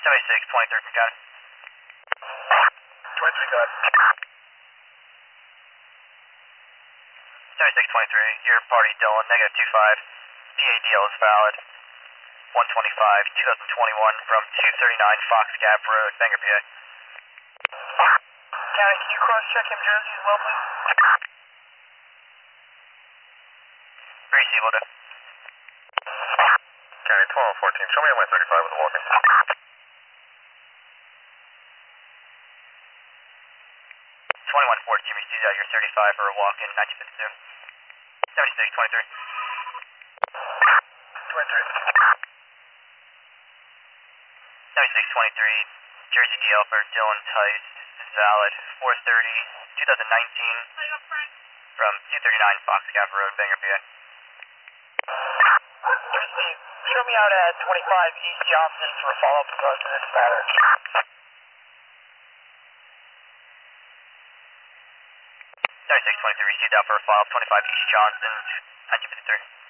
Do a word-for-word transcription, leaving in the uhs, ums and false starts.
seventy-six twenty-three from county. twenty-three, go ahead. seventy-six twenty-three, your party Dylan, negative two five. P A D L is valid. one twenty-five, twenty twenty-one from two thirty-nine Fox Gap Road, Bangor, P A. County, can you cross-check him Jersey as well, please? Greasy, will do. County, twelve fourteen, show me on my thirty-five with the walking. twenty-one fourteen, received out your thirty-five for a walk-in, nineteen fifty-two. seventy-six twenty-three. twenty-three. seventy-six twenty-three, Jersey D L for Dylan Tice is valid. four thirty, twenty nineteen from two thirty-nine Fox Gap Road, Bangor, P A. Jersey, show me out at twenty-five East Johnson for a follow-up in regards to this matter. seventy-six twenty-three, received out for a follow-up, twenty-five East Johnson, nineteen fifty-three.